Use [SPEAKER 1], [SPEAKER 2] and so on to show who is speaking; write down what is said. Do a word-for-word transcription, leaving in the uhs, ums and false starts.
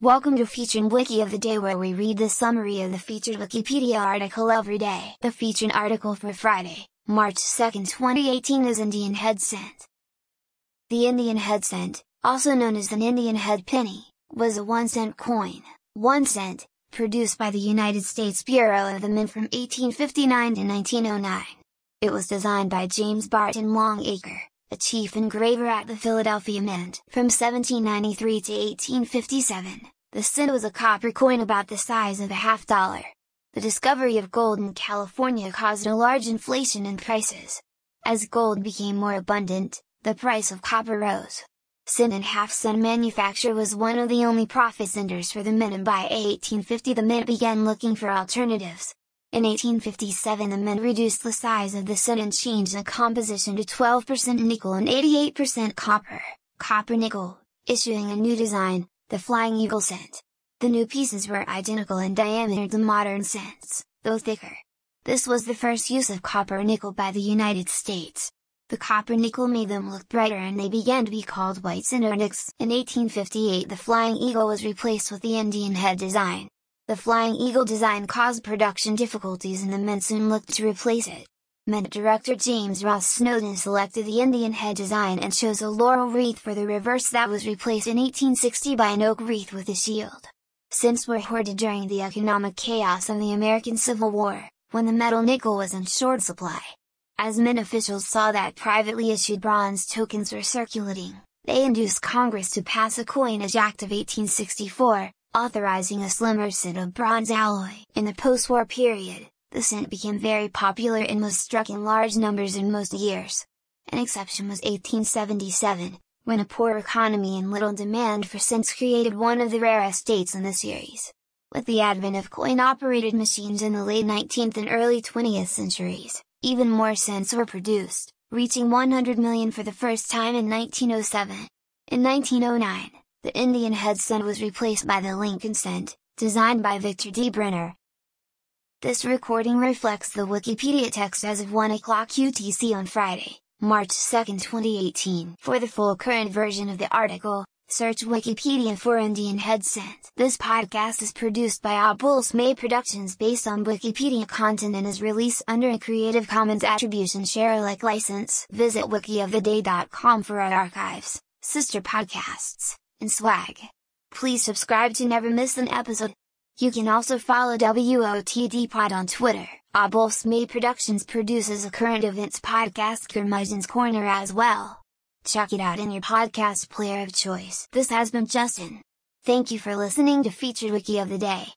[SPEAKER 1] Welcome to Featured Wiki of the Day, where we read the summary of the featured Wikipedia article every day. The featured article for Friday, March second twenty eighteen is Indian Head Cent. The Indian Head Cent, also known as an Indian Head Penny, was a one cent coin, one cent, produced by the United States Bureau of the Mint from eighteen fifty-nine to nineteen oh nine. It was designed by James Barton Longacre, a chief engraver at the Philadelphia Mint. From seventeen ninety-three to eighteen fifty-seven, the cent was a copper coin about the size of a half dollar. The discovery of gold in California caused a large inflation in prices. As gold became more abundant, the price of copper rose. Cent and half cent manufacture was one of the only profit centers for the Mint, and by eighteen fifty the Mint began looking for alternatives. In eighteen fifty-seven the Mint reduced the size of the cent and changed the composition to twelve percent nickel and eighty-eight percent copper, copper-nickel, issuing a new design, the Flying Eagle Cent. The new pieces were identical in diameter to modern cents, though thicker. This was the first use of copper-nickel by the United States. The copper-nickel made them look brighter and they began to be called white cent or nicks. In eighteen fifty-eight the Flying Eagle was replaced with the Indian Head design. The Flying Eagle design caused production difficulties and the Mint soon looked to replace it. Mint director James Ross Snowden selected the Indian Head design and chose a laurel wreath for the reverse that was replaced in eighteen sixty by an oak wreath with a shield. Cents were hoarded during the economic chaos of the American Civil War, when the metal nickel was in short supply. As Mint officials saw that privately issued bronze tokens were circulating, they induced Congress to pass a Coinage Act of eighteen sixty-four, authorizing a slimmer cent of bronze alloy. In the post-war period, the cent became very popular and was struck in large numbers in most years. An exception was eighteen seventy-seven, when a poor economy and little demand for cents created one of the rarest dates in the series. With the advent of coin-operated machines in the late nineteenth and early twentieth centuries, even more cents were produced, reaching one hundred million for the first time in nineteen oh seven. In nineteen oh nine, the Indian Head Cent was replaced by the Lincoln Cent, designed by Victor D. Brenner. This recording reflects the Wikipedia text as of one o'clock U T C on Friday, March second twenty eighteen. For the full current version of the article, search Wikipedia for Indian Head Cent. This podcast is produced by Abulsmay Productions based on Wikipedia content and is released under a Creative Commons Attribution Share Alike license. Visit wiki of the day dot com for our archives, sister podcasts, and swag. Please subscribe to never miss an episode. You can also follow W O T D Pod on Twitter. Abulsmay Productions produces a current events podcast, Curmudgeon's Corner, as well. Check it out in your podcast player of choice. This has been Justin. Thank you for listening to Featured Wiki of the Day.